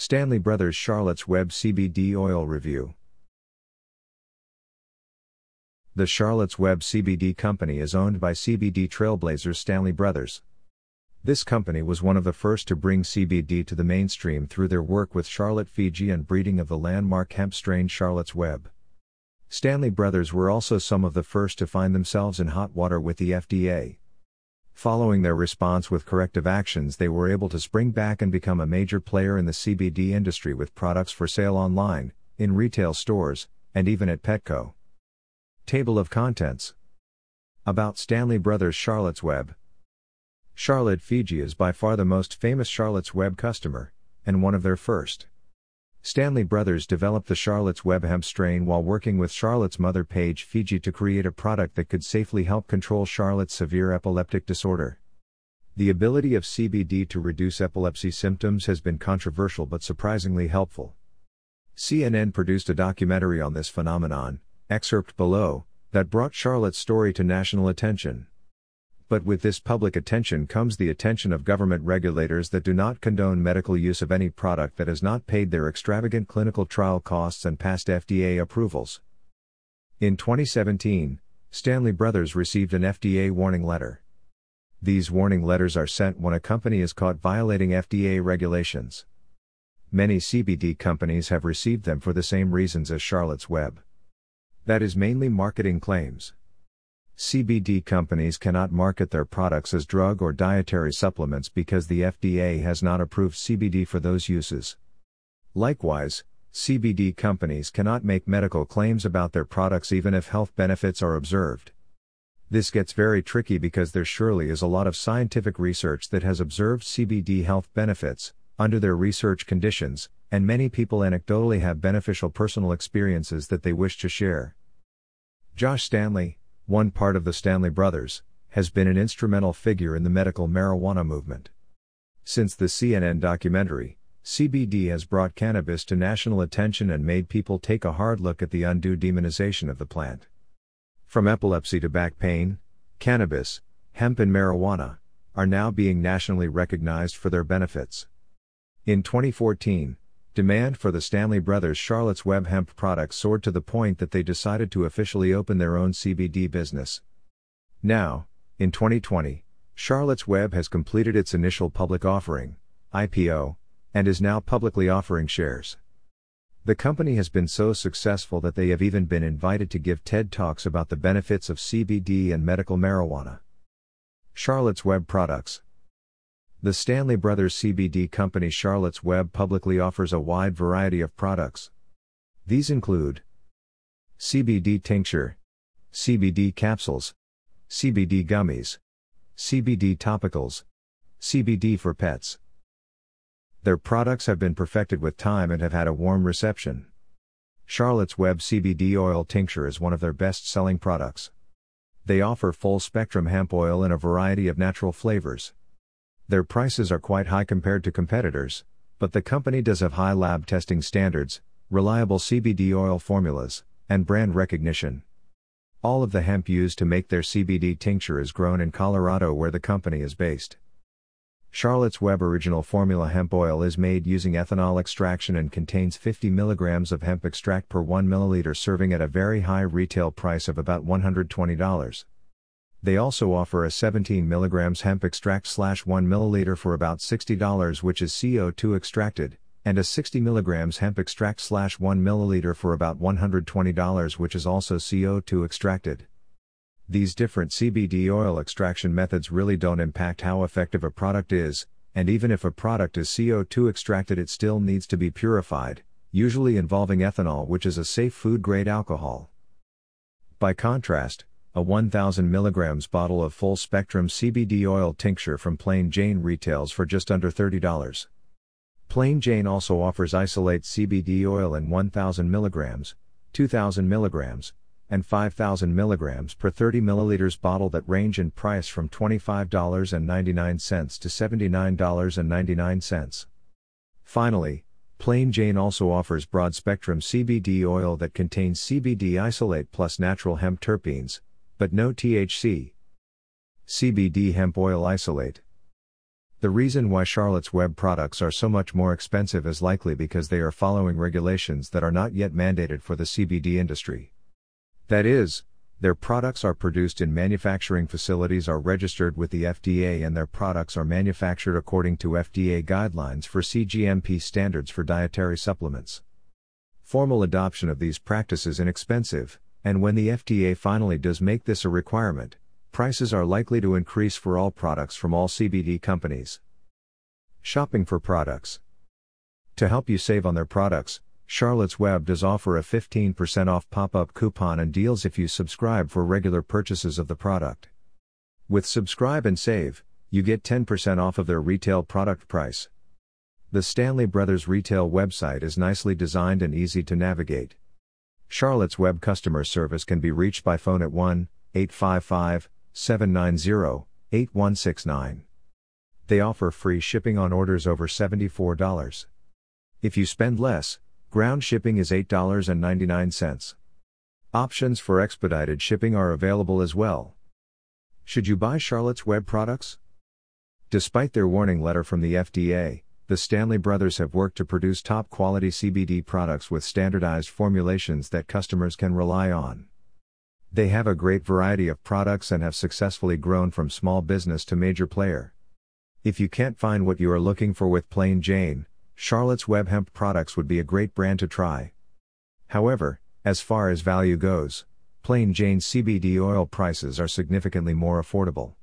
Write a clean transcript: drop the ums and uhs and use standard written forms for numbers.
Stanley Brothers Charlotte's Web CBD Oil Review. The Charlotte's Web CBD Company is owned by CBD trailblazers Stanley Brothers. This company was one of the first to bring CBD to the mainstream through their work with Charlotte, Fiji and breeding of the landmark hemp strain Charlotte's Web. Stanley Brothers were also some of the first to find themselves in hot water with the FDA. Following their response with corrective actions, they were able to spring back and become a major player in the CBD industry with products for sale online, in retail stores, and even at Petco. Table of Contents. About Stanley Brothers Charlotte's Web. Charlotte, Fiji is by far the most famous Charlotte's Web customer, and one of their first. Stanley Brothers developed the Charlotte's Web hemp strain while working with Charlotte's mother Page Fiji to create a product that could safely help control Charlotte's severe epileptic disorder. The ability of CBD to reduce epilepsy symptoms has been controversial but surprisingly helpful. CNN produced a documentary on this phenomenon, excerpt below, that brought Charlotte's story to national attention. But with this public attention comes the attention of government regulators that do not condone medical use of any product that has not paid their extravagant clinical trial costs and passed FDA approvals. In 2017, Stanley Brothers received an FDA warning letter. These warning letters are sent when a company is caught violating FDA regulations. Many CBD companies have received them for the same reasons as Charlotte's Web. That is mainly marketing claims. CBD companies cannot market their products as drug or dietary supplements because the FDA has not approved CBD for those uses. Likewise, CBD companies cannot make medical claims about their products even if health benefits are observed. This gets very tricky because there surely is a lot of scientific research that has observed CBD health benefits, under their research conditions, and many people anecdotally have beneficial personal experiences that they wish to share. Josh Stanley, one part of the Stanley Brothers, has been an instrumental figure in the medical marijuana movement. Since the CNN documentary, CBD has brought cannabis to national attention and made people take a hard look at the undue demonization of the plant. From epilepsy to back pain, cannabis, hemp and marijuana are now being nationally recognized for their benefits. In 2014, demand for the Stanley Brothers Charlotte's Web hemp products soared to the point that they decided to officially open their own CBD business. Now, in 2020, Charlotte's Web has completed its initial public offering, IPO, and is now publicly offering shares. The company has been so successful that they have even been invited to give TED Talks about the benefits of CBD and medical marijuana. Charlotte's Web products. The Stanley Brothers CBD company Charlotte's Web publicly offers a wide variety of products. These include CBD tincture, CBD capsules, CBD gummies, CBD topicals, CBD for pets. Their products have been perfected with time and have had a warm reception. Charlotte's Web CBD oil tincture is one of their best-selling products. They offer full-spectrum hemp oil in a variety of natural flavors. Their prices are quite high compared to competitors, but the company does have high lab testing standards, reliable CBD oil formulas, and brand recognition. All of the hemp used to make their CBD tincture is grown in Colorado, where the company is based. Charlotte's Web Original Formula hemp oil is made using ethanol extraction and contains 50 mg of hemp extract per 1 ml, serving at a very high retail price of about $120. They also offer a 17 mg hemp extract /1 ml for about $60, which is CO2 extracted, and a 60 mg hemp extract /1 ml for about $120, which is also CO2 extracted. These different CBD oil extraction methods really don't impact how effective a product is, and even if a product is CO2 extracted, it still needs to be purified, usually involving ethanol, which is a safe food-grade alcohol. By contrast, a 1000 mg bottle of full-spectrum CBD oil tincture from Plain Jane retails for just under $30. Plain Jane also offers isolate CBD oil in 1000 mg, 2000 mg, and 5000 mg per 30 ml bottle that range in price from $25.99 to $79.99. Finally, Plain Jane also offers broad-spectrum CBD oil that contains CBD isolate plus natural hemp terpenes, but no THC. CBD hemp oil isolate. The reason why Charlotte's Web products are so much more expensive is likely because they are following regulations that are not yet mandated for the CBD industry. That is, their products are produced in manufacturing facilities, are registered with the FDA, and their products are manufactured according to FDA guidelines for CGMP standards for dietary supplements. Formal adoption of these practices is inexpensive, and when the FDA finally does make this a requirement, prices are likely to increase for all products from all CBD companies. Shopping for products. To help you save on their products, Charlotte's Web does offer a 15% off pop-up coupon and deals if you subscribe for regular purchases of the product. With Subscribe and Save, you get 10% off of their retail product price. The Stanley Brothers retail website is nicely designed and easy to navigate. Charlotte's Web customer service can be reached by phone at 1-855-790-8169. They offer free shipping on orders over $74. If you spend less, ground shipping is $8.99. Options for expedited shipping are available as well. Should you buy Charlotte's Web products? Despite their warning letter from the FDA, the Stanley Brothers have worked to produce top-quality CBD products with standardized formulations that customers can rely on. They have a great variety of products and have successfully grown from small business to major player. If you can't find what you are looking for with Plain Jane, Charlotte's Web hemp products would be a great brand to try. However, as far as value goes, Plain Jane CBD oil prices are significantly more affordable.